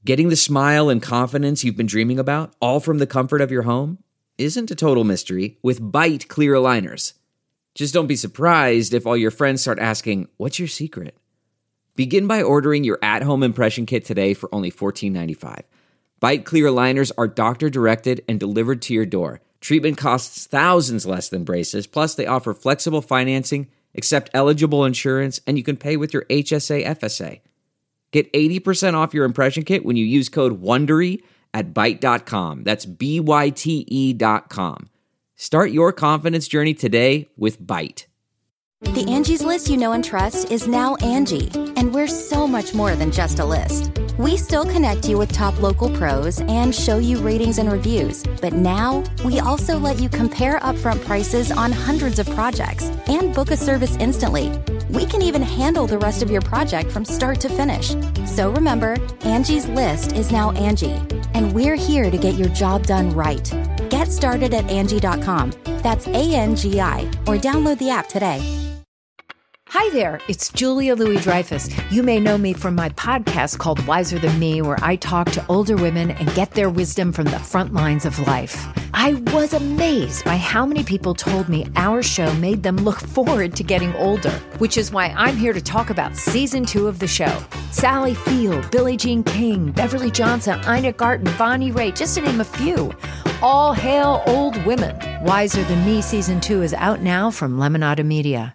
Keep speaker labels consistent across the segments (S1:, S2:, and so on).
S1: Getting the smile and confidence you've been dreaming about, all from the comfort of your home, isn't a total mystery with Byte clear aligners. Just don't be surprised if all your friends start asking, "What's your secret?" Begin by ordering your at-home impression kit today for only $14.95. Byte clear aligners are doctor-directed and delivered to your door. Treatment costs thousands less than braces, plus they offer flexible financing, accept eligible insurance, and you can pay with your HSA FSA. Get 80% off your impression kit when you use code WONDERY at Byte.com. That's BYTE.com. Start your confidence journey today with Byte.
S2: The Angie's List you know and trust is now Angie, and we're so much more than just a list. We still connect you with top local pros and show you ratings and reviews, but now we also let you compare upfront prices on hundreds of projects and book a service instantly. We can even handle the rest of your project from start to finish. So remember, Angie's List is now Angie, and we're here to get your job done right. Get started at Angie.com. That's ANGI, or download the app today.
S3: Hi there, it's Julia Louis-Dreyfus. You may know me from my podcast called Wiser Than Me, where I talk to older women and get their wisdom from the front lines of life. I was amazed by how many people told me our show made them look forward to getting older, which is why I'm here to talk about season 2 of the show. Sally Field, Billie Jean King, Beverly Johnson, Ina Garten, Bonnie Raitt, just to name a few. All hail old women. Wiser Than Me season 2 is out now from Lemonada Media.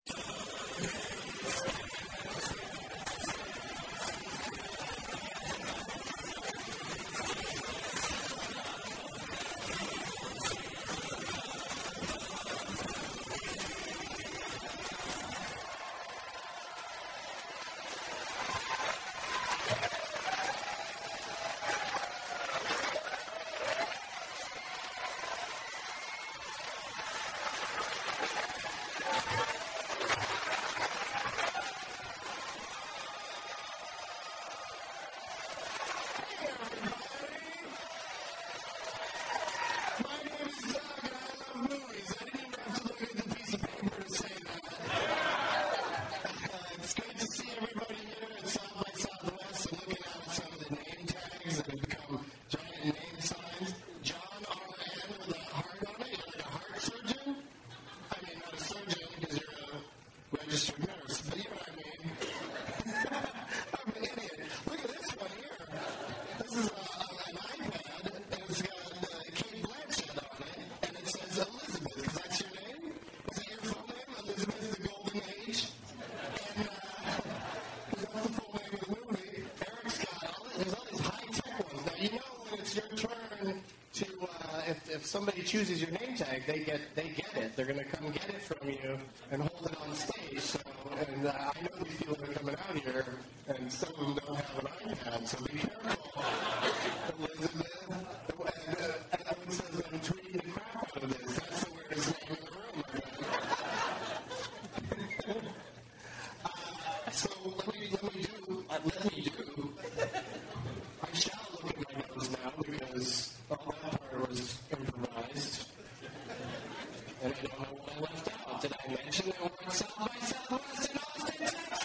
S4: If somebody chooses your name tag, they get it. They're going to come get it from you and hold it on stage. So, and I know these people are coming out here, and some of them don't have an iPad, so be careful, Elizabeth. And Ellen says I'm tweeting the crap out of this. That's the weirdest name in the room. So let me do. I shall look at my nose now because all that part was improvised. And I don't know what I left out. Did I mention that we're at South by Southwest in Austin, Texas?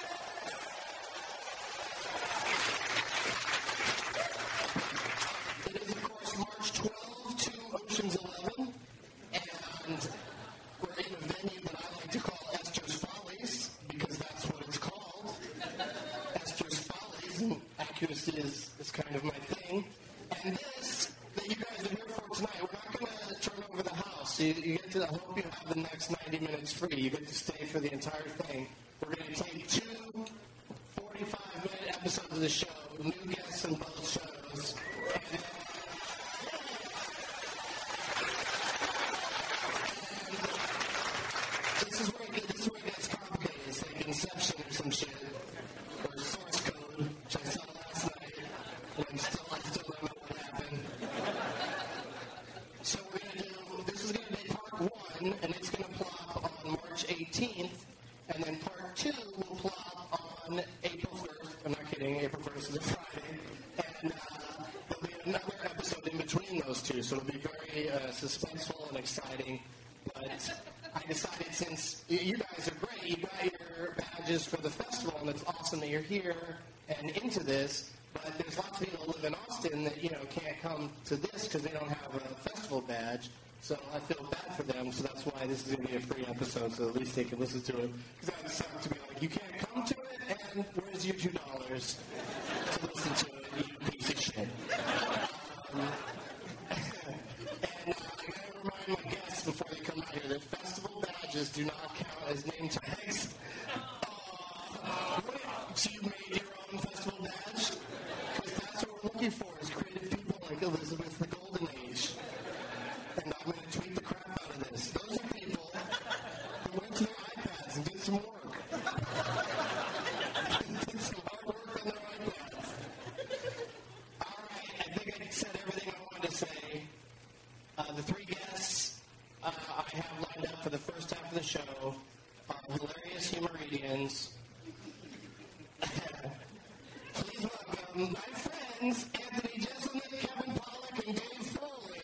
S4: It is, of course, March 12 to Ocean's 11. And we're in a venue that I like to call Esther's Follies, because that's what it's called. Esther's Follies, and accuracy is kind of my thing. And this that you guys are here for tonight, we're not going to turn over the house. You get to, I hope you have the next 90 minutes free. You get to stay for the entire thing. We're going to take 2 45-minute episodes of the show, new guests in both shows. This is where it gets complicated. It's like Inception or some shit. Or Source Code, which I saw last night. And I still don't know what happened. So this is going to be part 1, and it's going to plop on March 18th. And then part 2 will plop on April 1st. I'm not kidding, April 1st is a Friday. And there'll be another episode in between those two. So it'll be very suspenseful and exciting. But I decided, since you guys are great, you got your badges for the festival, and it's awesome that you're here and into this, but there's lots people that live in Austin that, can't come to this because they don't have a festival badge. So I feel bad for them, so that's why this is going to be a free episode, so at least they can listen to it. Because that would suck to be like, you can't come to it, and where's your $2 to listen to it, you piece of shit. And I got to remind my guests before they come out here that festival badges do not count as name tags. So you made your own festival badge? Because that's what we're looking for, is creative people like Elizabeth the Golden Age. And I'm going to tweet the crap out of this. Those are people who went to their iPads and did some work. Did some hard work on their iPads. All right, I think I said everything I wanted to say. The three guests I have lined up for the first half of the show are hilarious humoridians. Please welcome my friends, Anthony Jeselnik, Kevin Pollak, and Dave Foley.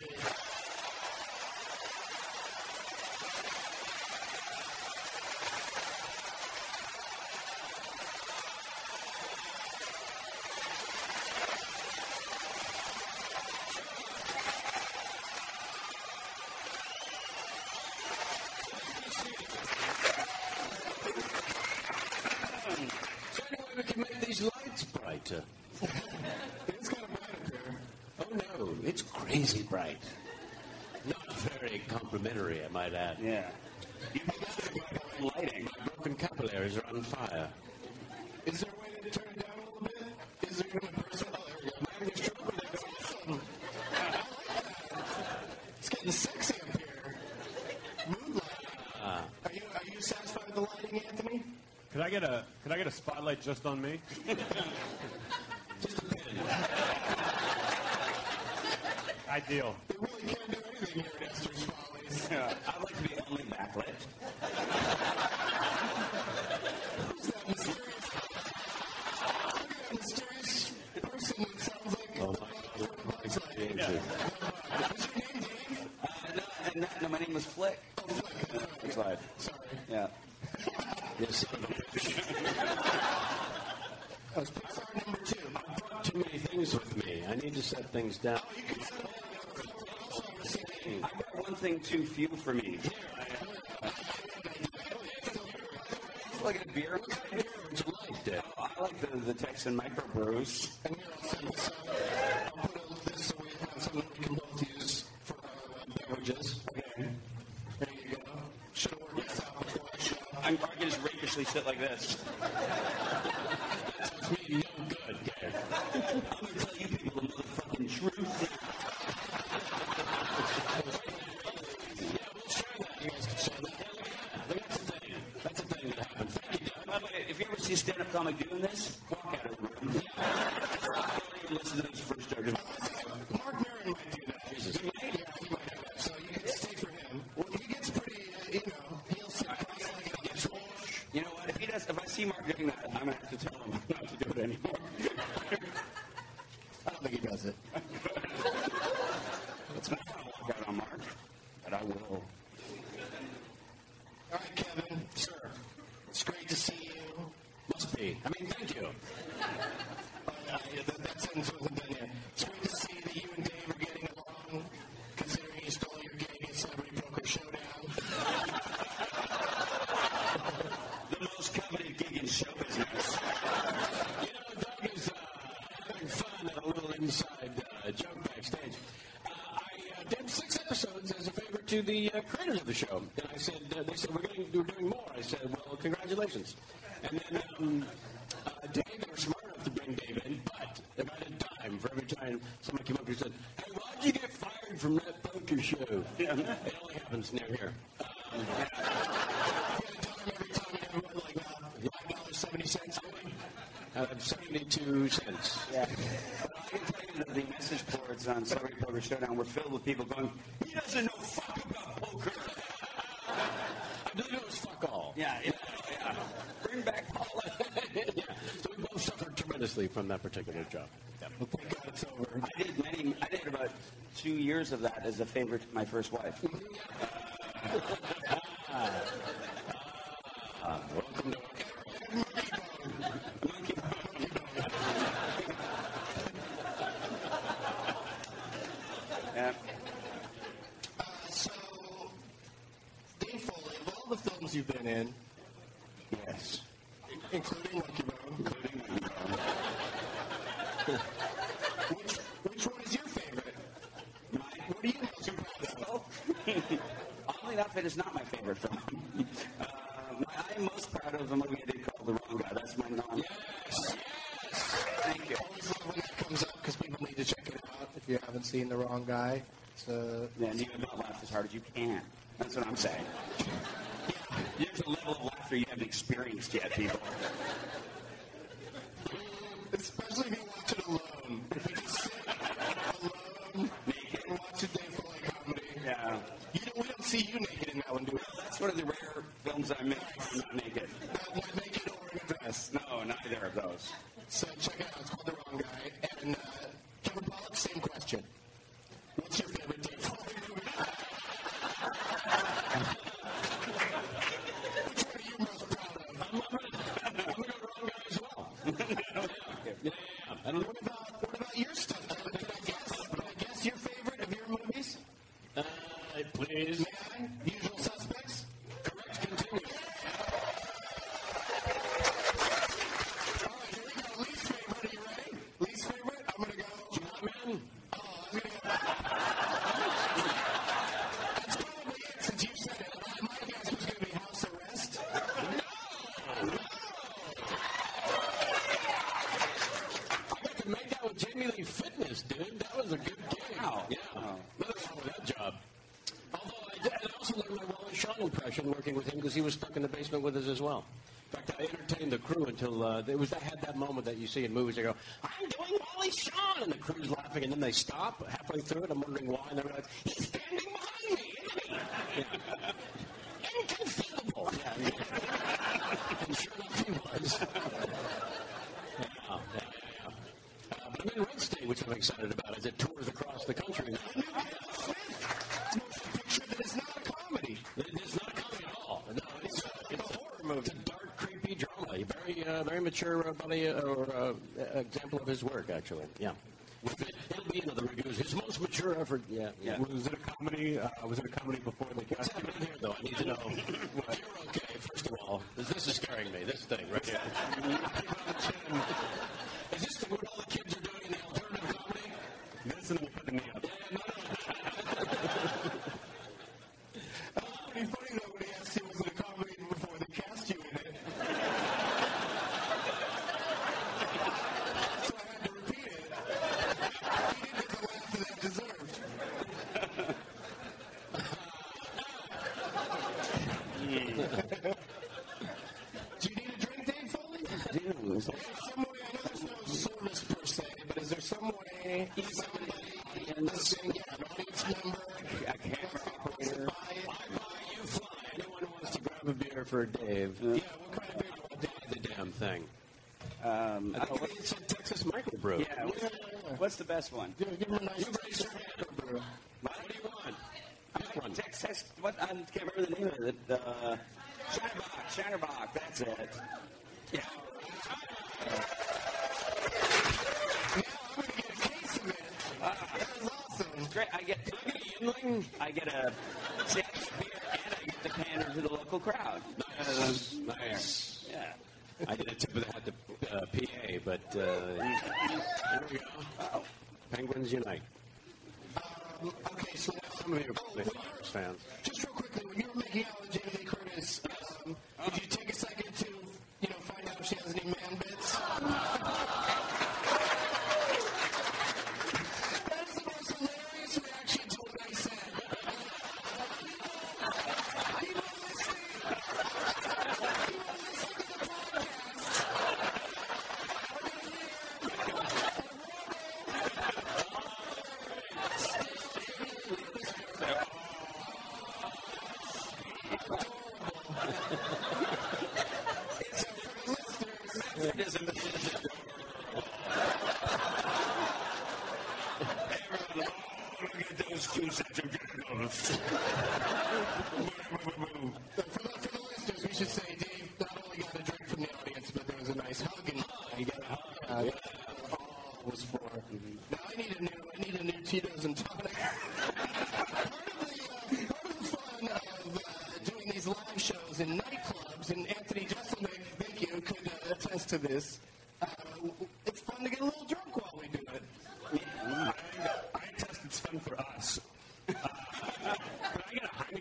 S5: So anyway, we can make these lights brighter.
S4: It's kind of bright up here.
S5: Oh no, it's crazy bright. Not very complimentary, I might add.
S6: Yeah. You lighting.
S5: My broken capillaries are on fire.
S4: Is there a way to turn it down a little bit? Is there even a person? Oh, there we go. I'm having a stroke with that. Awesome. I like that. It's getting sexy up here. Mood lighting. Are you satisfied with the lighting, Anthony?
S6: Could I get a spotlight just on me?
S5: Just a pin.
S6: Ideal.
S4: They really can't do anything here at Esther's Follies.
S6: Yeah.
S5: I'd like to be only backlit.
S4: Who's that mysterious person that sounds like
S5: Oh my God.
S4: What's your name, Dave?
S7: No, my name was Flick.
S4: Oh, Flick.
S7: That's right.
S4: Sorry.
S7: Yeah.
S5: Yes.
S4: That was Pixar number 2.
S5: I brought too many things with me. I need to set things down.
S4: You can set it
S7: I brought one thing too few for me. Like a beer.
S5: What beer would you like, Dave?
S7: Oh, I like the Texan microbrews.
S4: And here, I'll set this up. I'll put this so we have something we can both use for our beverages. Okay. There you go. Should have worked this out before I show up.
S7: I'm probably just rakishly sit like this.
S5: That's me no good, Dave.
S7: I'm going to tell you people the motherfucking truth.
S5: Yeah, we'll share that. You guys can share that. Yeah, look at that. That's the thing. That's the thing that happened. Thank you, Dave.
S7: By the way, if you ever see a stand-up comic doing this, walk out of the room. Don't even listen to these first jokes.
S4: Mark Maron might do that.
S5: Jesus.
S4: He might do that. So you can stay for him. Well, he gets pretty, he'll sit cross-legged on the floor.
S7: You know what? If I see Mark doing that, I'm going to have to tell him not to do it anymore.
S4: I don't think he does it.
S7: It's not going to walk out on Mark, but I will.
S4: All right, Kevin. Sir. It's great to see you.
S5: Must be. I mean, thank you.
S4: That sentence wasn't done yet. It's great to see that you and Dave are getting along, considering you stole your gig at Celebrity Poker Showdown.
S7: The most coveted gig in show business.
S5: Doug is having fun at a little inside joke backstage. I did 6 episodes as a favor to the creators of the show. And I said, they said, we're doing more. I said, well, congratulations. And then Dave, they were smart enough to bring Dave in, but they got a dime for every time somebody came up and said, hey, why'd you get fired from that poker show? It only happens near here.
S4: Every time you ever went like $5.70, I think.
S5: 72 cents.
S7: Yeah. But I can tell you that the message boards on Celebrity Poker Showdown were filled with people going, he doesn't know fuck about poker.
S5: I believe it was fuck all.
S7: Yeah. Bring back Paula.
S5: Yeah. So we both suffered tremendously from that particular job. Yeah.
S4: Well, thank God it's over.
S7: I did about 2 years of that as a favor to my first wife.
S5: Welcome to
S4: So, Dave Foley, of all the films you've been in,
S7: Yes.
S4: including Lucky Bone, which one is your favorite? What are you most proud of?
S7: Oddly enough, it is not my favorite film. I am most proud of a movie I did called The Wrong Guy. That's my non.
S4: Yes.
S7: Thank you.
S4: Always love when that comes up because people need to check it out if you haven't seen The Wrong Guy. So,
S7: And you have not laughed as hard as you can. That's what I'm saying. There's a level of laughter you haven't experienced yet, people.
S4: especially if you watch it alone. If you just sit alone naked and watch a Dave Foley comedy.
S7: Yeah.
S4: We don't see you naked in that one, do we?
S7: That's one of the rare films I make where I'm not naked.
S4: Not naked or in a dress.
S7: No, neither of those.
S4: So check it out. It's called The Wrong Guy. And Kevin Pollak, same question. What's your favorite Dave Foley movie? Which one are you most proud of?
S5: I'm going to go Wrong Guy as well. Yeah. I don't know.
S4: What about your stuff, Kevin? Can I guess your favorite of your movies?
S5: Please.
S4: May I? Usual Suspects?
S5: Correct. Continue.
S4: All right, here we go. Least favorite. Are you ready? Least favorite? I'm going to go.
S5: Man.
S4: Oh, I'm going to go. That's probably it since you said it. My guess was going to be House Arrest.
S5: I got to make out with Jamie Lee Fitness, dude. That was a good gig.
S7: Wow.
S5: Yeah. Nothing wrong with that job. Although I also learned my Wally Shawn impression working with him because he was stuck in the basement with us as well. In fact, I entertained the crew until I had that moment that you see in movies. They go, "I'm doing Wally Shawn," and the crew's laughing, and then they stop halfway through it. I'm wondering why, and they're like, "He's standing behind me, isn't he?" Yeah. Inconceivable. Yeah. And sure enough, he was. But I'm in Red State, which I'm excited about, as it tours across the country.
S4: Motion picture that is not a comedy.
S5: It's not a comedy at all. No, it's a horror movie. It's a dark, creepy drama. A very mature example of his work, actually. Yeah. It'll be another review. His most mature effort. Yeah.
S6: Was it a comedy? Was it a comedy before the
S5: What's
S6: cast?
S5: happening here, though? I need to know. You're okay, first of all. This is scaring me. This thing right here. Is this what all the kids are doing in the alternative comedy?
S6: This and then you put the knee up.
S4: Pretty funny though when he asked you was it a comedy before they cast you in it. So I had to repeat it. He didn't get the laugh that they deserved. Do you need a drink, Dave Foley? Is there some way, I know there's no service per se, but is there some way somebody listening, an audience member,
S7: A camera operator.
S5: I buy, you fly. Anyone who wants to grab a beer for Dave.
S4: yeah, what kind of beer do you want?
S5: The damn thing. I
S7: Oh,
S5: think it's a Texas microbrew.
S7: yeah. What's the best one?
S4: Give him a nice
S5: You raise your hand. What do you want? Pick one.
S7: Texas. What? I can't remember the name of it. Shiner-Bock. That's it. Yeah.
S4: Now I'm going to get a case of it. That is awesome.
S7: Great. I get a beer and I get to pander to the local crowd.
S5: Nice.
S7: Yeah.
S5: I did a tip of the hat to PA, but here we go.
S7: Oh.
S5: Penguins Unite.
S4: Okay, so now,
S5: Some of you are probably Flyers fans.
S4: just real quickly, when you were making out with Jamie Lee Curtis, did you take a second to, find out if she has any man bits? That is the most hilarious reaction to what I said. People listening to the
S7: It isn't. Get those two sets of genitals.
S4: For the listeners, we should say Dave not only got a drink from the audience, but there was a nice hug, and he got a hug. That's all it was for. Now I need a new Tito's and tonic.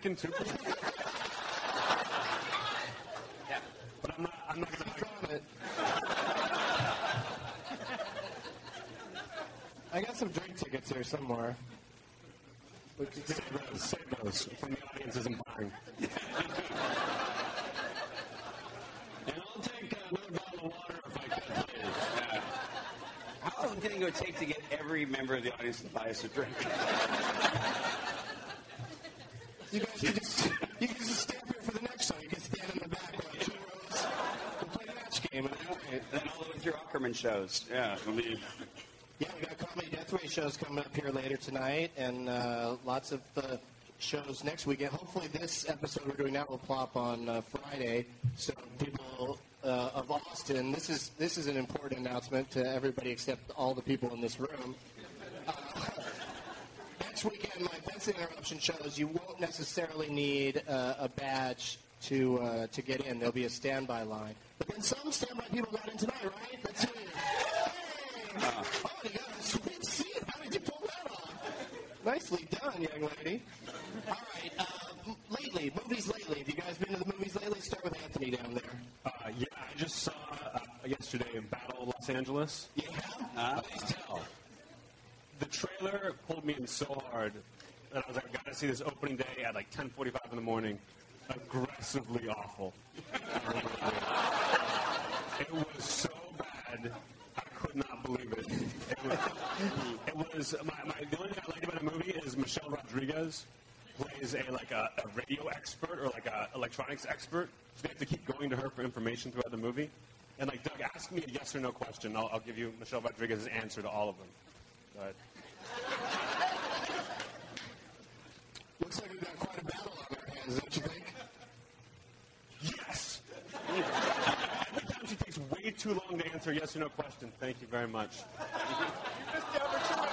S6: napkin too, please?
S7: Yeah.
S6: But I'm not going to...
S4: it. I got some drink tickets here somewhere.
S6: Save those from the audience isn't buying.
S5: And I'll take another bottle of water if I could, please.
S7: How long do you think it would take to get every member of the audience to buy us a drink?
S4: You guys can just stay up here for the next show. You can stand in the back like 2 rows. We'll play a match game.
S7: And then all the way through Ackerman shows. Yeah, it'll be...
S4: Yeah, we got Comedy Death Ray shows coming up here later tonight, and lots of shows next weekend. Hopefully this episode we're doing now will plop on Friday, so people of Austin, this is an important announcement to everybody except all the people in this room. Next weekend, my Fence Interruption shows, you won't necessarily need a badge to get in. There'll be a standby line. But then some standby people got in tonight, right? Let's see. Oh, you got a sweet seat. How did you pull that off? Nicely done, young lady. All right, lately, movies lately. Have you guys been to the movies lately? Start with Anthony down there.
S6: Yeah, I just saw yesterday Battle of Los Angeles.
S4: Yeah?
S6: Please tell. The trailer pulled me in so hard that I was like, I gotta see this opening day at like 10:45 in the morning. Aggressively awful. It was so bad. I could not believe it. It was the only thing I liked about the movie is Michelle Rodriguez plays a radio expert or like a electronics expert. So they have to keep going to her for information throughout the movie. And like, Doug, ask me a yes or no question. I'll give you Michelle Rodriguez's answer to all of them. Go ahead.
S4: Looks like we've got quite a battle on our hands, don't you think?
S6: Yes! Every time she takes way too long to answer a yes or no question. Thank you very much.
S4: You missed the opportunity.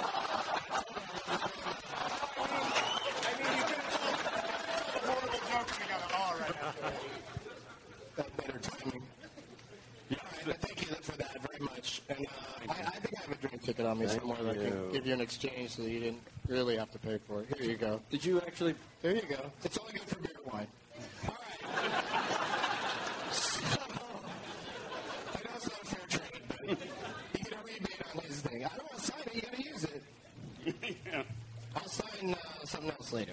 S4: I mean, you could have told a horrible joke and you got it all right after. That's better timing.
S6: Yeah,
S4: all right, thank you for that very much. And I think I have a drink ticket on me somewhere that I can give you an exchange so that you didn't really have to pay for it. Here you go.
S5: Did you actually...
S4: There you go. It's only good for beer and wine. All right. So, I know it's not a fair trade, but you get a rebate on his thing. I don't want to sign it. You got to use it.
S5: Yeah.
S4: I'll sign something else later.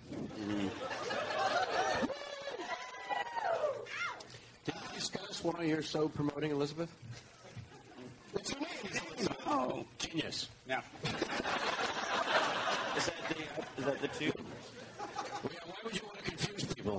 S5: Did you discuss why you're so promoting Elizabeth?
S4: What's her name? Elizabeth.
S5: Oh, genius.
S7: Yeah. Is that the two?
S5: Well, yeah, why would you want to confuse people?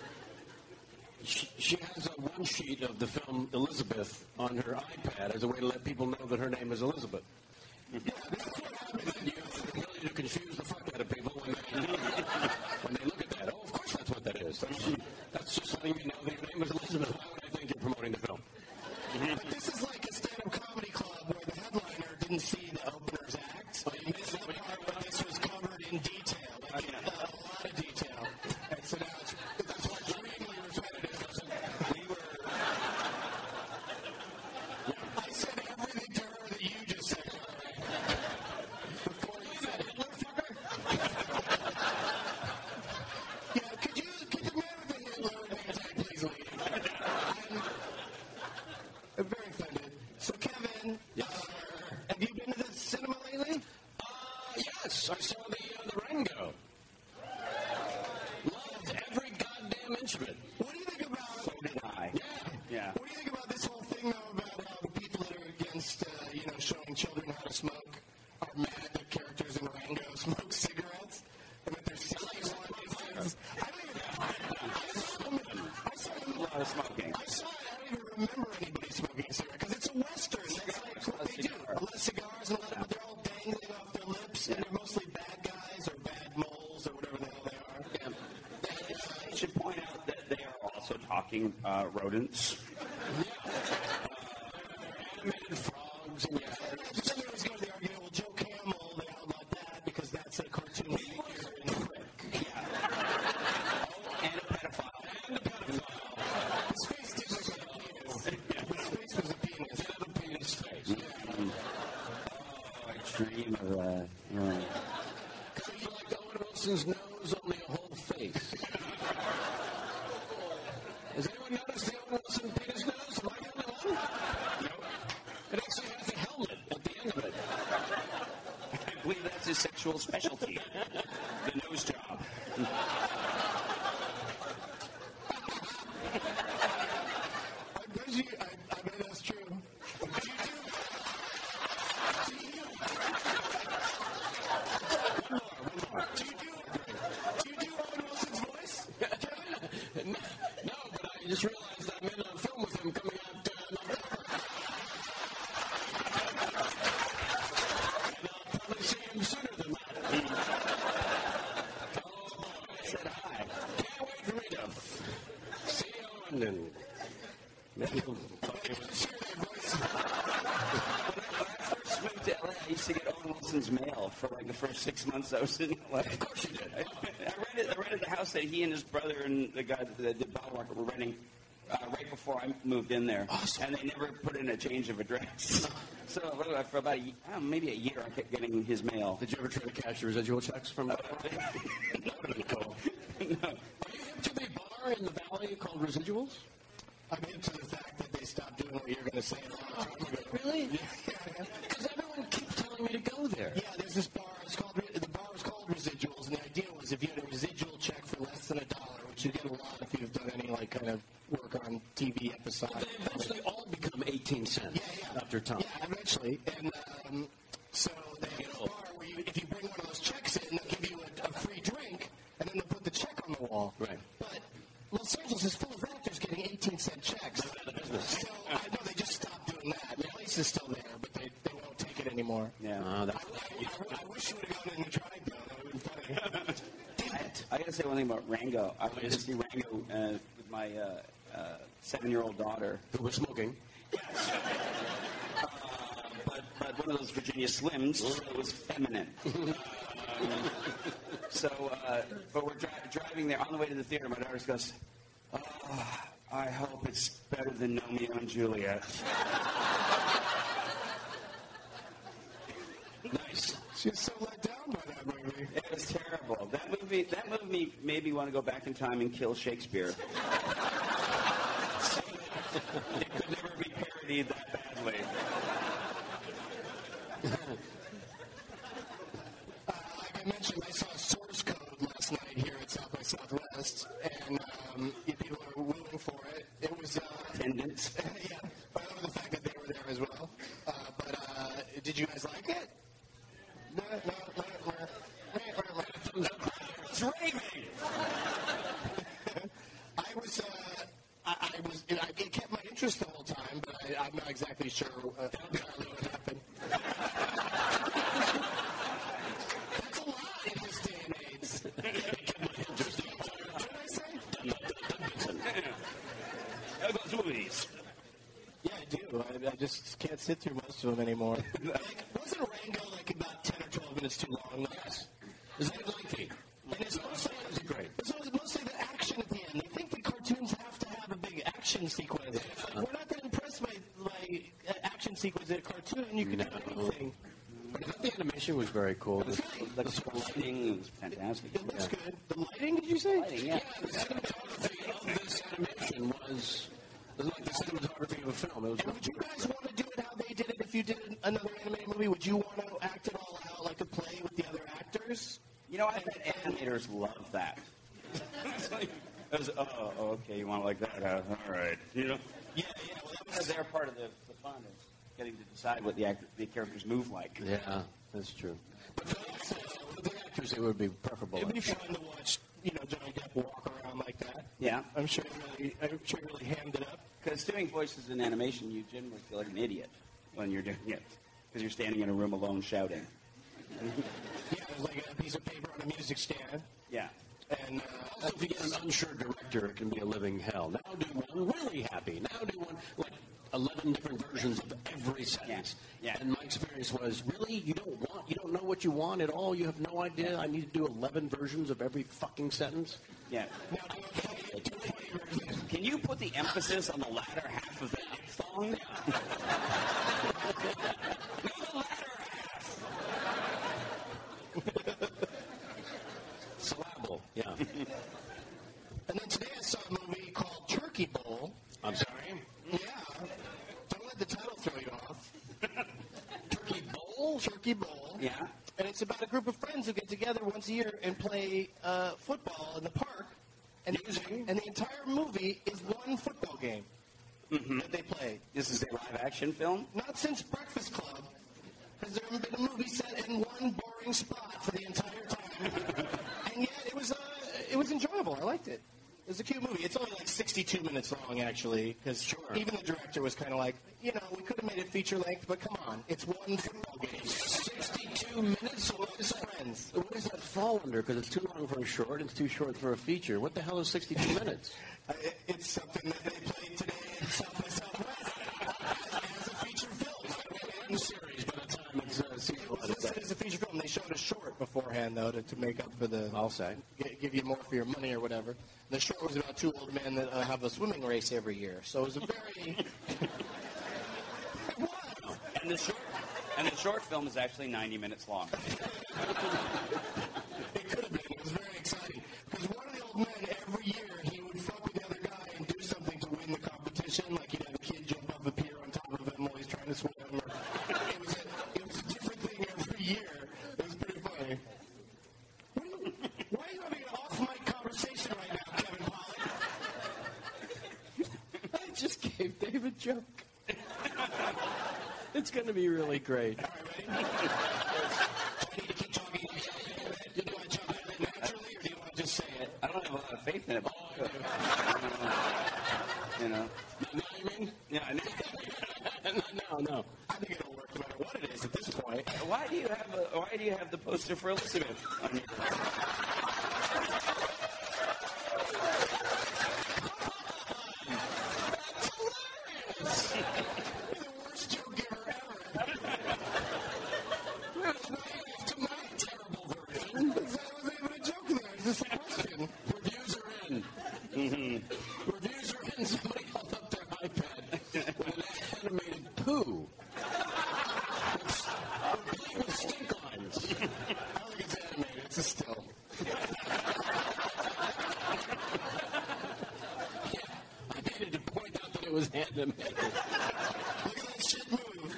S5: She has one sheet of the film Elizabeth on her iPad as a way to let people know that her name is Elizabeth. Yeah, this is what happens. You have the ability to confuse the fuck out of people when they look at that. Oh, of course that's what that is. That's just letting me know that your name is Elizabeth. Why would I think you're promoting the film?
S4: But this is like a stand-up comedy club where the headliner didn't see the opener's act. So you missed the part where this was covered in detail. Like, a lot of detail. And so now it's extremely repetitive. I said everything to her that you just said. Before you said Hitler, fucker. Yeah, could the man with the Hitler name tag please leave? I'm very offended. So, Kevin, have you been to the cinema lately?
S5: Yes, I saw the Rango. Loved every goddamn inch of it.
S4: What do you think about?
S7: So did I. Yeah.
S4: What do you think about this whole thing, though, about how the people that are against, showing children how to smoke are mad that characters in Rango smoke cigarettes, and that they're serious cigarettes? I saw
S7: A lot of smoking.
S4: I don't even remember anybody smoking a cigarette because it's a Western. That's like what they do. A lot of cigars and but they're all dangling off their lips, and they're mostly bad guys or bad moles or whatever the hell they are.
S7: I should point out that they are also talking rodents.
S4: Animated frogs. And then they always go to the argument, well, Joe Camel, they outlawed that because that's a cartoon figure in the prick.
S7: And a pedophile.
S4: His face did look like a penis. His face was a penis. It had a penis face.
S7: I dream of that.
S5: So you like Owen Wilson's nose, only a whole face. Wilson penis nose? Am I the only one? No. It actually has a helmet at the end of it.
S7: I believe that's his sexual specialty. The nose job.
S4: I bet that's true. Do you do Owen Wilson's voice?
S5: No, but I just realized I'm in a film with him coming out in October. And I'll probably see him sooner than that. Oh, boy. I said hi. Can't wait for me to see Owen and maybe he'll fucking
S7: Moved to LA, I used to get Owen Wilson's mail for like the first 6 months I was in LA.
S5: Of course you did.
S7: I rented the house that he and his brother and the guy that did Bottle Rocket were renting right before I moved in there.
S5: Awesome.
S7: And they never put in a change of address. So for about maybe a year, I kept getting his mail.
S5: Did you ever try to cash the residual checks from that? That would be cool.
S7: No.
S5: Are you hip to the bar in the valley called Residuals?
S4: I'm into the fact that they stopped doing what you're going to say a long time ago.
S5: Really?
S4: Yeah.
S5: Because everyone keeps telling me to go there.
S4: Yeah, there's this bar. The bar was called Residuals, and the idea was if you had a residual check for less than $1, which you get a lot if you've done any like kind of work on TV episode.
S5: They eventually all become 18 cents after time.
S4: Yeah, eventually. And so they have a bar where if you bring one of those checks in, they'll give you a free drink, and then they'll put the check on the wall.
S5: Right.
S4: But Los Angeles is full of actors getting 18-cent checks.
S5: They're out of business.
S4: So I know they just stopped doing that. The place is still there, but they won't take it anymore.
S7: Yeah.
S4: I wish you would have gone in and tried, though. That would have been funny.
S7: I got to say one thing about Rango. I went to see Rango with my 7-year-old daughter.
S5: Who was smoking.
S7: But one of those Virginia Slims, so it was feminine. But we're driving there on the way to the theater. My daughter just goes, "Oh, I hope it's better than Romeo and Juliet."
S5: Nice.
S4: She was so let down by that movie.
S7: It was terrible. That movie made me want to go back in time and kill Shakespeare. It could never be parodied that badly.
S4: Like I mentioned, I saw Source Code last night here at South by Southwest, and people are willing for it. It was
S7: Attendance.
S4: yeah, I love the fact that they were there as well. But did you guys like it?
S7: It's raving.
S4: It kept my interest the whole time, but I'm not exactly sure entirely what happened. That's a lot in this day and age. What did I say?
S7: How about movies?
S4: Yeah, I do. I just can't sit through most of them anymore. Wasn't Rango like about 10 or 12 minutes too long? Yes.
S5: Is that lengthy?
S4: And it's mostly, mostly the action at the end. They think the cartoons have to have a big action sequence. We're not that impressed by action sequence in a cartoon. You can do anything.
S5: But I thought the animation was very cool.
S7: The lighting was fantastic.
S4: It looks good. The lighting, did you say?
S7: Lighting, yeah.
S5: The cinematography of this animation was like the cinematography of a film. It was
S4: Would you guys want to do it how they did it if you did another animated movie? Would you want to act it all out, like to play with the other actors?
S7: You know, I bet animators love that. It's like, okay, you want it like that? All right. You know?
S4: Yeah.
S7: Well, that was their part of the fun is getting to decide what the characters move like.
S5: Yeah, that's true. But for the actors, it would be preferable.
S4: It'd be fun to watch, Johnny Depp walk around like that.
S7: Yeah.
S4: I'm sure he really hammed it up.
S7: Because doing voices in animation, you generally feel like an idiot when you're doing it. Because you're standing in a room alone shouting.
S4: Yeah, there's like a piece of paper on a music stand.
S7: Yeah.
S4: And
S5: Also, if you get an unsure director, it can be a living hell. Now do one really happy. Now do one, like, 11 different versions of every sentence.
S7: Yeah.
S5: And my experience was, really? You don't know what you want at all? You have no idea? I need to do 11 versions of every fucking sentence?
S7: Yeah. Can you put the emphasis on the latter half of the diphthong? No, the latter half.
S5: Syllable, yeah.
S4: then today I saw a movie called Turkey Bowl.
S5: I'm sorry?
S4: Turkey Bowl.
S7: Yeah.
S4: And it's about a group of friends who get together once a year and play football in the park. And the entire movie is one football game that they play.
S7: This is a live-action film?
S4: Not since Breakfast Club has there been a movie set in one boring spot for the entire time. And yet it was enjoyable. I liked it. It was a cute movie. It's only like 62 minutes long, actually, because even the director was kind of like, we could have made it feature length, but come on, it's one football game.
S5: 62 minutes? So what is
S4: Friends.
S5: What does that fall under? Because it's too long for a short, it's too short for a feature. What the hell is 62 minutes?
S4: It's something that they played today in South by Southwest as a feature film.
S5: It's a series by the time it's sequel.
S4: It is a feature film. They showed a short beforehand, though, to make up for the...
S5: I'll say.
S4: Give you more for your money or whatever. The short was about two old men that have a swimming race every year. So it was a very...
S7: And the short film is actually 90 minutes long.
S4: It could have been. It was very exciting. Because one of the old men, every year, he would fuck with the other guy and do something to win the competition. Like he'd have a kid jump off a pier on top of him while he's trying to swim. Or it was a different thing every year. It was pretty funny. Why are you having an off-mic conversation right now, Kevin Pollak?
S5: I just gave Dave a joke. It's going to be really great.
S4: All right, ready? Do I need to keep talking? Do I talk about it naturally, or do you want to just say it?
S7: I don't have a lot of faith in it. But you know.
S4: You mean?
S7: Yeah,
S5: No.
S4: I think it'll work no matter what it is at this point.
S7: Why do you have the poster for Elizabeth on your...
S5: Reviews are in. Somebody held up their iPad with an animated poo. With stink lines.
S4: I don't think it's animated. It's a still.
S5: I needed to point out that it was animated.
S4: Look at that shit move.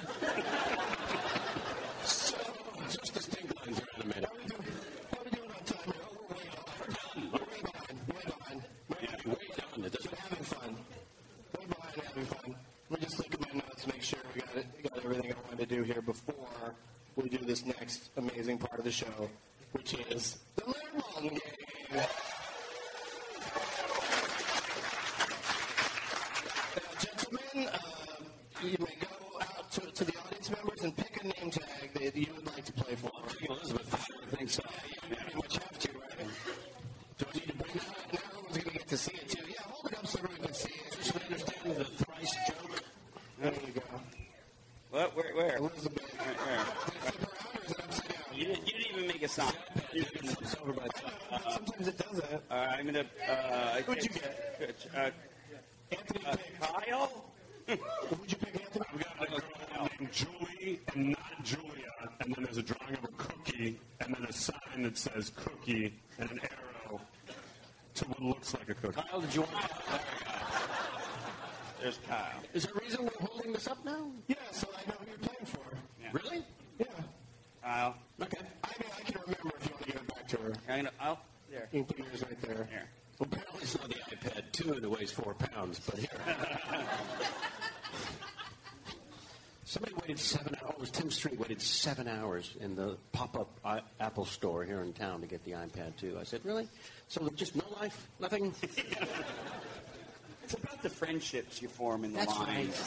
S5: So, just the stink lines are animated.
S4: How are we doing on time here? Oh, we're way behind. We're way behind.
S5: It doesn't
S4: We're having fun. Way behind having fun. Let me just look at my notes, make sure we got everything I wanted to do here before we do this next amazing part of the show, which is the Learn game. Gentlemen, you may go out to the audience members and pick a name tag that you would like to play for.
S5: Elizabeth, I think so.
S4: You pretty much have to, right? Do I need to bring that up? Now everyone's going to get to see it, too. Yeah, hold it up so everyone can see it.
S5: Just understand the thrice joke.
S4: There you go.
S7: What? Where?
S4: Elizabeth.
S7: Where?
S4: Flip around or is it upside down?
S7: You didn't even make a sign.
S5: It's over by the time.
S4: Sometimes it does that.
S7: I'm going to...
S4: Who'd you get? Anthony picked.
S7: Kyle?
S4: Who'd you pick, Anthony?
S6: I've got a girl named Julie and not Julia, and then there's a drawing of a cookie, and then a sign that says cookie and an arrow to what looks like a cookie.
S5: Kyle, did you want to...
S7: There's Kyle.
S5: Is there a reason we're holding this up now?
S4: Yeah, so I know who you're playing for.
S7: Yeah.
S5: Really?
S4: Yeah.
S7: Kyle.
S5: Okay.
S4: I mean, I can remember if you want to give it back to her.
S7: There.
S4: You can put yours right there.
S7: Here.
S5: Well, apparently it's not the iPad 2 and it weighs 4 pounds, but here. Somebody waited 7 hours. Oh, it was Tim Street waited 7 hours in the pop-up Apple store here in town to get the iPad 2. I said, really? So just no life? Nothing?
S7: It's about the friendships you form in the
S5: That's
S7: line.
S5: right.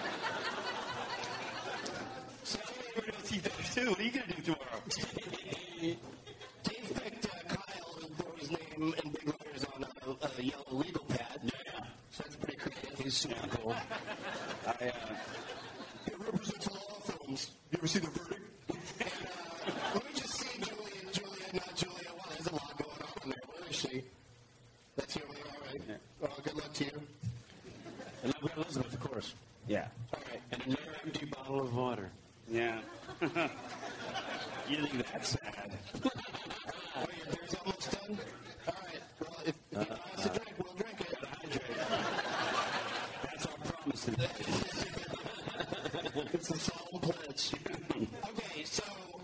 S7: So you're going to see those too. What are you going to do tomorrow?
S4: Dave picked Kyle and wrote his name in big letters on a yellow legal pad.
S5: Yeah.
S4: So that's pretty creative.
S5: He's super cool.
S4: It represents law firms. You ever see the verdict? And let me just see Julia, not Julia. Wow, there's a lot going on there. Where is she? That's here. All right.
S7: Yeah.
S4: Well, good luck to you.
S5: And I've got Elizabeth, of course.
S7: Yeah.
S4: All right.
S5: And another empty bottle of water.
S7: Yeah. You think that's sad?
S4: Oh, your beer's almost done? All right. Well, if you buy us a drink, we'll drink it.
S5: That's our promise today.
S4: It's a solemn pledge. Okay, so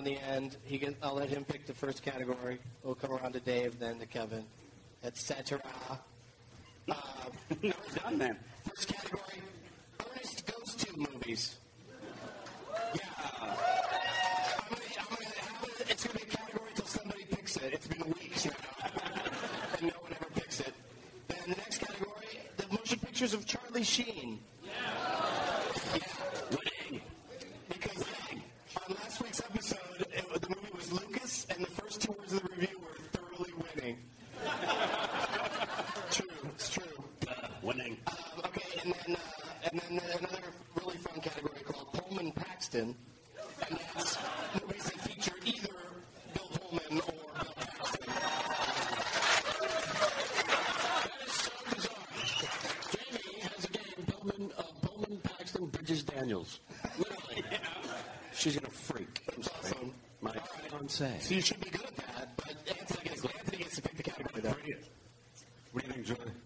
S4: the end. I'll let him pick the first category. We'll come around to Dave, then to Kevin, etc.
S7: No, it's done then.
S4: First category, Ernest Goes To movies. Yeah. It's going to be a category until somebody picks it. It's been weeks now, and no one ever picks it. Then the next category, the motion pictures of Charlie Sheen. Yeah. Winning. Because on last week's episode, the movie was Lucas, and the first 2 words of the review were thoroughly winning. True. It's true.
S7: Winning.
S4: Okay, and then another really fun category called Pullman Paxton, and that's movies that feature either Bill Pullman or Bill Paxton.
S5: That is so bizarre. Jamie has a game, Pullman Paxton Bridges Daniels. Literally. She's going to freak.
S4: That's awesome.
S5: My fiancé.
S4: So you should be good at that, but Anthony gets to pick the category, though.
S6: What do you think, Julie?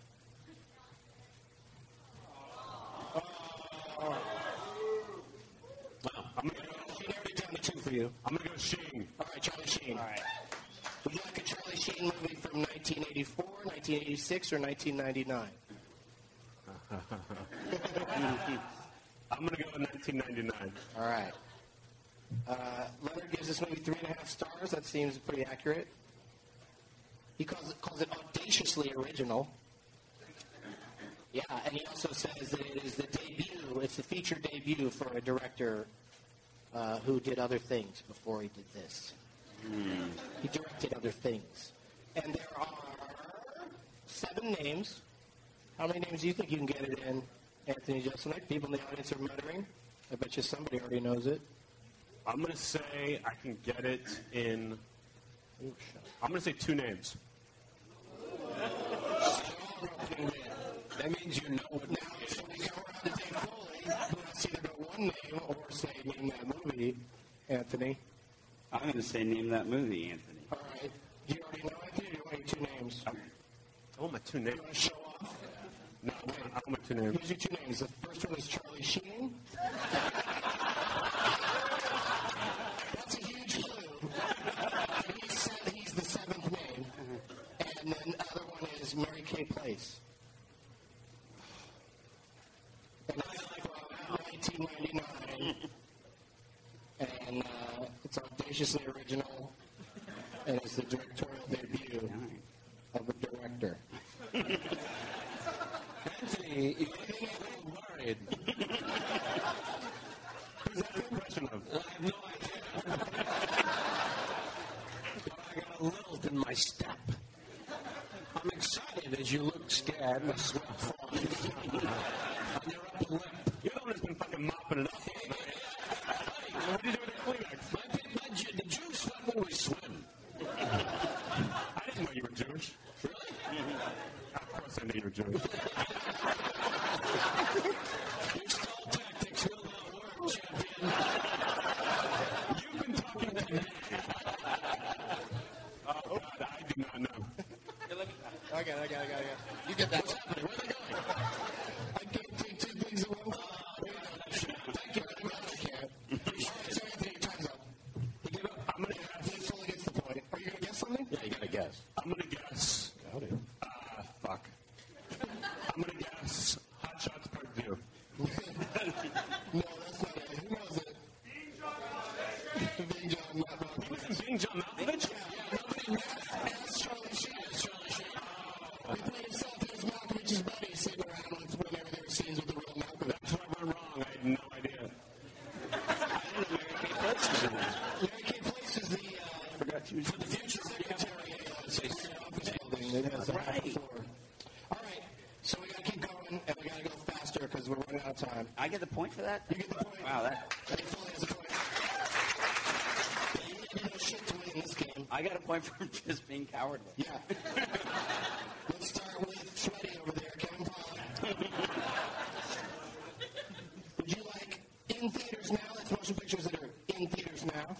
S4: I'm going to narrow it down to 2 for you.
S6: I'm going to go Sheen.
S4: All right, Charlie Sheen.
S7: All right.
S4: Would you like a Charlie Sheen movie from 1984, 1986, or 1999?
S6: I'm going to go with 1999.
S4: All right. Leonard gives this movie 3.5 stars. That seems pretty accurate. He calls it audaciously original. Yeah, and he also says that it is the debut, it's the feature debut for a director who did other things before he did this. He directed other things. And there are 7 names. How many names do you think you can get it in, Anthony Jeselnik? People in the audience are muttering. I bet you somebody already knows it.
S6: I'm going to say I can get it in... I'm going to say 2 names.
S5: That means you know it now.
S4: So we go around to Dave Foley, who has to either go one name or say name that movie, Anthony.
S7: I'm going to say name that movie, Anthony.
S4: All right. Do you already know Anthony, or do you want your 2 names?
S6: I want my 2 names.
S4: You want to show off?
S6: No, I want my 2 names.
S4: Here's your 2 names. The first one is Charlie Sheen. That's a huge clue. He's the 7th name. And then the other one is Mary Kay Place. And that's from 1999. And it's audaciously original. And it's the directorial debut of a director.
S5: Anthony, you're getting a little worried.
S6: Who's that the impression of?
S5: I have no idea. But I got a lilt in my step. I'm excited as you look scared and the sweat falling on your upper lip.
S6: You're the one who's been fucking mopping it up. What do you do with the Kleenex?
S5: The Jews sweat when we swim.
S6: I didn't know you were Jewish.
S5: Really?
S6: Of course I knew you were Jewish.
S5: Your stall tactics will not work, champion.
S6: You've been talking to me. Oh, God, I do not know.
S4: I got it. You get that.
S5: What's happening? Where are they going?
S4: I can't take 2 things at one time. Thank you very much. I can't. All right, so Anthony, your time's up. You give up?
S6: I'm going to guess.
S4: Dave Foley gets the point. Are you going to guess something?
S5: Yeah, you got to guess.
S6: I'm going to guess. Fuck. I'm going to guess Hot Shots Part 2.
S4: No, that's not it. Who knows it? Bing John Malkovich.
S6: Being John Malkovich?
S4: Nobody asked Charlie Sheen. He played himself as Malkovich's buddy, sitting around with whenever there were scenes with the real Malkovich.
S6: That's where I went wrong. I had no idea.
S4: Mary Kay Place is the for the future secretary office building that has a half floor. All right, so we got to keep going, and we got to go faster because we're running out of time.
S7: I get the point for that?
S4: You get the point.
S7: Wow, that...
S4: Dave Foley has a point. You know shit to win this game.
S7: I got a point for just being cowardly.
S4: Yeah. Let's start with Sweaty over there, Kevin Pollak. Would you like in theaters now? That's motion pictures that are in theaters now.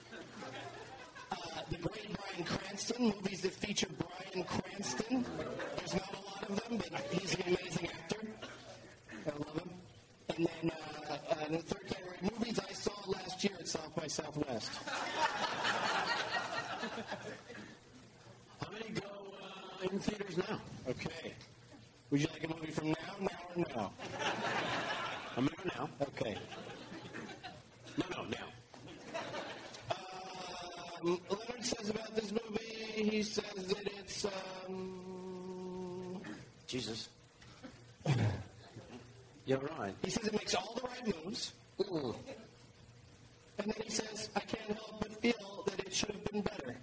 S4: The great Bryan Cranston, movies that feature Bryan Cranston. There's not a lot of them, but he's an amazing actor. I love him. And then the third category, movies I saw last year at South by Southwest.
S5: No, now.
S4: Leonard says about this movie, he says that it's,
S7: Jesus.
S5: You're right.
S4: he says it makes all the right moves. And then he says, I can't help but feel that it should have been better.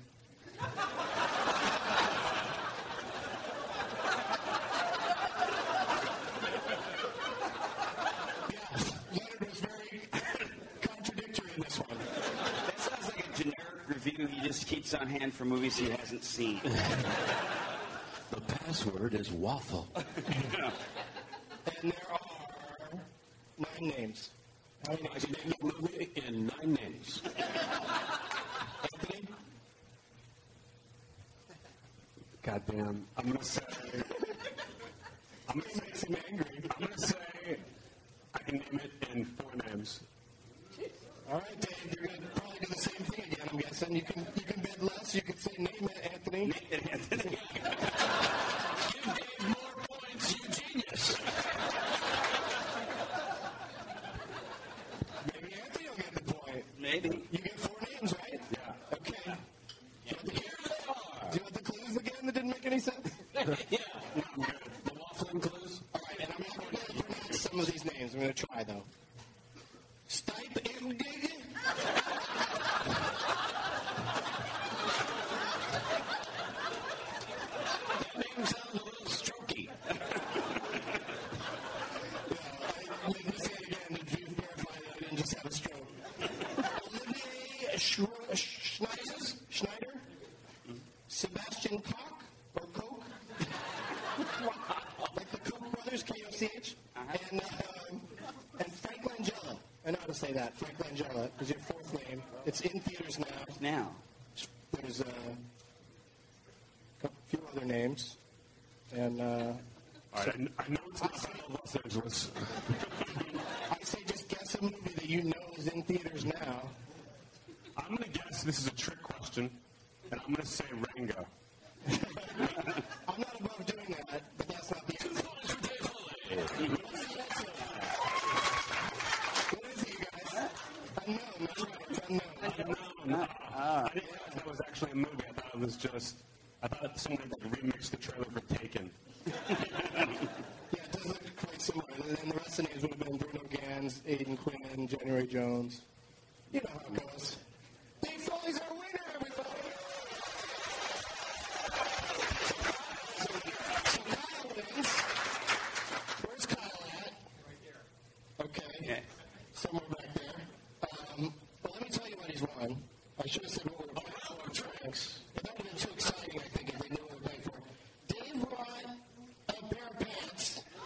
S4: Leonard was very contradictory in this one.
S7: That sounds like a generic review he just keeps on hand for movies he hasn't seen.
S5: The password is waffle.
S4: And there are 9 names. How many names?
S5: Name the movie in 9 names.
S4: Anthony?
S6: Goddamn. I'm going to say
S4: Makes him angry.
S6: I can name it in 4 names.
S4: All right, Dave, you're going to probably do the same thing again, I'm guessing. You can bid less. You can say name it, Anthony.
S7: Name it, Anthony.
S5: Give Dave more points, you genius.
S4: Maybe Anthony will get the point.
S7: Maybe.
S4: You get 4 names, right?
S6: Yeah.
S4: Okay. Do you want the clues again that didn't make any sense?
S5: Yeah. I'm good. The waffling clues?
S4: All right, and I'm not going to pronounce some of these names. I'm going to try, though. Stipe Indig.
S5: That name sounds a little strokey.
S4: Let me say it again to verify that I didn't just have a stroke. Olivier Schneider? Sebastian Koch? Or Koch? Like the Koch brothers, K-O-C-H? And Frank Langella. I know how to say that. Frank Langella is your 4th name. It's in theaters now.
S7: Now.
S4: There's a few other names. And
S6: All right, I know it's not Battle of Los Angeles.
S4: I say just guess a movie that you know is in theaters now.
S6: I'm going to guess this is a trick question, and I'm going to say Rango.
S4: I'm not above doing that, but that's not the answer. What is it, you guys? Unknown, that's right, it's unknown.
S6: I didn't realize that was actually a movie. I thought somebody remixed the trailer for Taken.
S4: Yeah, it does look quite similar. And then the rest of the names would have been Bruno Gans, Aidan Quinn, January Jones. You know how it goes. Dave Foley's our winner, everybody! So Kyle wins. Where's Kyle at? Right here. Okay.
S7: Yeah.
S4: Somewhere back there. Well, let me tell you what he's won. I should have said what we're playing for drinks. But that would have been too exciting, I think, if they knew what we were playing for. Dave brought a pair of pants.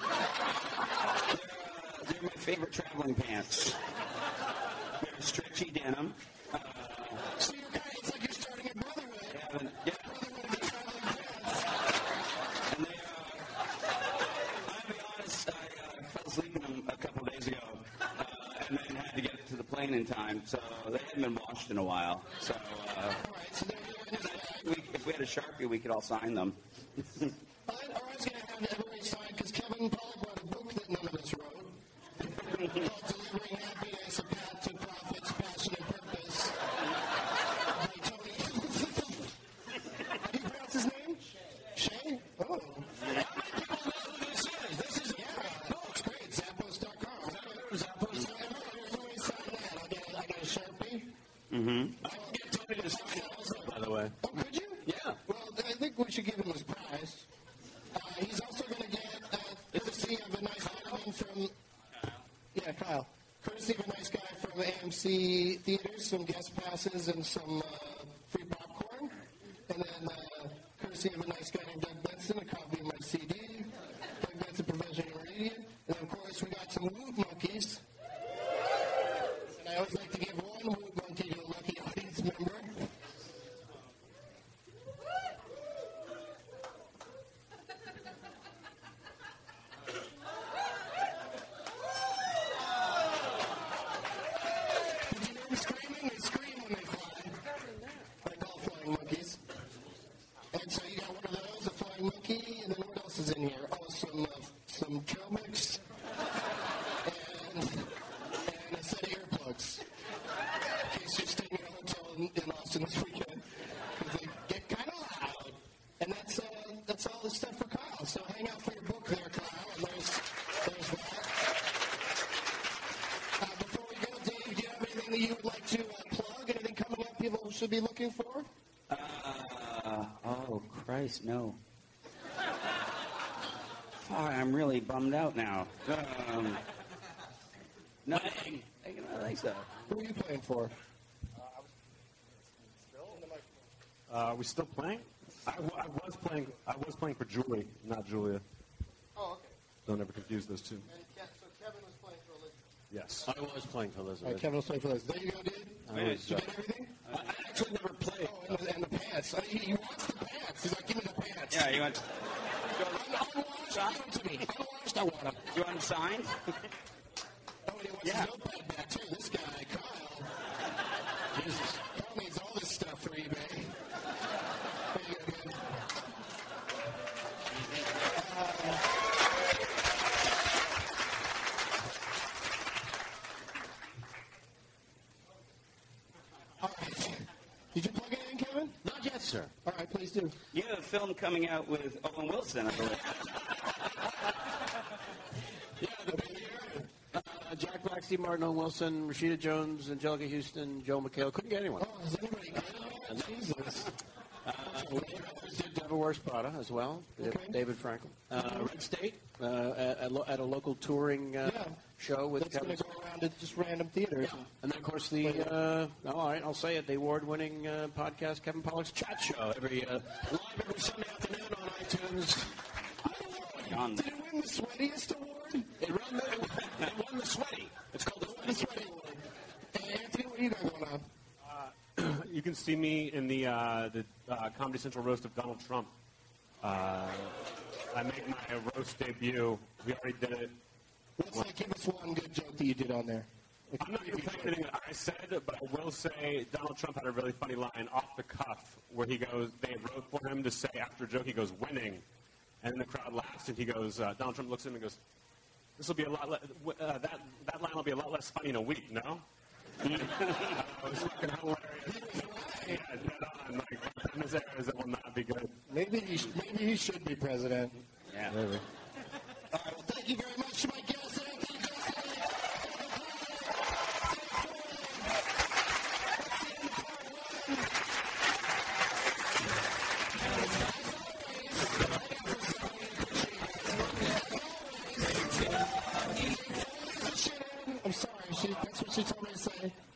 S7: They're my favorite traveling pants. They're stretchy denim.
S4: So you're kind of, it's like you're starting a brotherhood.
S7: Yeah.
S4: Brotherhood of the traveling pants.
S7: And they, I'll be honest, I fell asleep in them a couple of days ago, and then had to get to the plane in time, so they hadn't been washed in a while. So,
S4: All right, so they're here in this bag.
S7: if we had a Sharpie, we could all sign them.
S4: Or I was going to have everybody sign, because Kevin Pollak wrote a book that none of us wrote. Called Delivering Happiness, A Path to Profits, Passion, and Purpose. By Tony. How do you pronounce his name? Shay? Oh. How many people know who this is? This is, yeah. Oh, it's great. Zappos.com. Zappos. So everybody sign that. I got a Sharpie.
S7: Mm-hmm.
S5: I can get Tony to sign it also, by the way.
S4: Oh, could you?
S5: Yeah.
S4: Well, I think we should give him his prize. He's also going to get courtesy of a nice gentleman from... Yeah, Kyle. Courtesy of a nice guy from AMC Theaters, some guest passes and some free popcorn. And then courtesy of a nice guy named Doug Benson, a copy of my CD. Doug Benson, Professional Radio. And then, of course, we got some Woot Monkeys. And I always like to give one Woot Monkey to a lucky audience member. Did you hear them screaming? They scream when they fly. Like all flying monkeys. And so you got one of those, a flying monkey, and then what else is in here? Oh, some trail mix and a set of earplugs. in Austin this weekend because they get kind of loud. And that's all the stuff for Kyle. So hang out for your book there, Kyle. And there's that. Before we go, Dave, do you have anything that you would like to plug? Anything coming up people should be looking for?
S7: Oh, Christ, no. Fuck, I'm really bummed out now. Nothing. I don't think so.
S4: Who are you playing for?
S6: Are we still playing? I was playing for Julie, not Julia.
S4: Oh, okay.
S6: Don't ever confuse those two.
S4: And so Kevin was playing for Elizabeth.
S6: Yes.
S5: I was playing for
S4: All
S5: Elizabeth.
S4: right, Kevin was playing for Elizabeth. There you go, dude. Did you get everything?
S5: I actually never played.
S4: Oh, and the pants. He wants the pants. He's like, give me the pants.
S7: Yeah, you want...
S4: Unwashed, give them to me. Unwashed, I want them.
S7: You want them signed?
S4: Oh, and he wants his notepad back, too. This guy, Kyle. Jesus. Kyle needs all this stuff for eBay. There you go, man. All right. Did you plug anything, Kevin?
S5: Not yet, sir.
S4: All right, please do.
S7: You have a film coming out with Owen Wilson, I believe.
S5: Yeah, the Jack Black, Steve Martin, Owen Wilson, Rashida Jones, Angelica Houston, Joe McHale. Couldn't get anyone.
S4: Oh, is anybody good? Jesus.
S5: We did Devil Wears Prada as well.
S4: Okay.
S5: David Frankel. Red State at a local touring show with
S4: That's
S5: Kevin.
S4: going to go around to just random theaters.
S5: Yeah. And then, of course, all right, I'll say it, the award-winning podcast, Kevin Pollak's Chat Show, live every Sunday afternoon on iTunes.
S4: Did it win the sweatiest award?
S5: It won the Sweaty. It's called the
S4: Sweaty Award. Hey, Anthony, what do you got going on?
S6: You can see me in the Comedy Central roast of Donald Trump. I make my roast debut. We already did it.
S4: Give us one good joke that you did on there.
S6: I'm not going to play anything that I said, but I will say Donald Trump had a really funny line off the cuff where he goes, they wrote for him to say after a joke, he goes, winning. And then the crowd laughs, and he goes, Donald Trump looks at him and goes, this will be a lot that line will be a lot less funny in a week, no? It was fucking hilarious. Yeah, dead on. Like, in this areas, it will not be good.
S4: Maybe he should be president.
S7: Yeah.
S6: Maybe.
S4: All right, well, thank you very much to my guests, Anthony Gosling. I'm sorry, that's what she told me to say.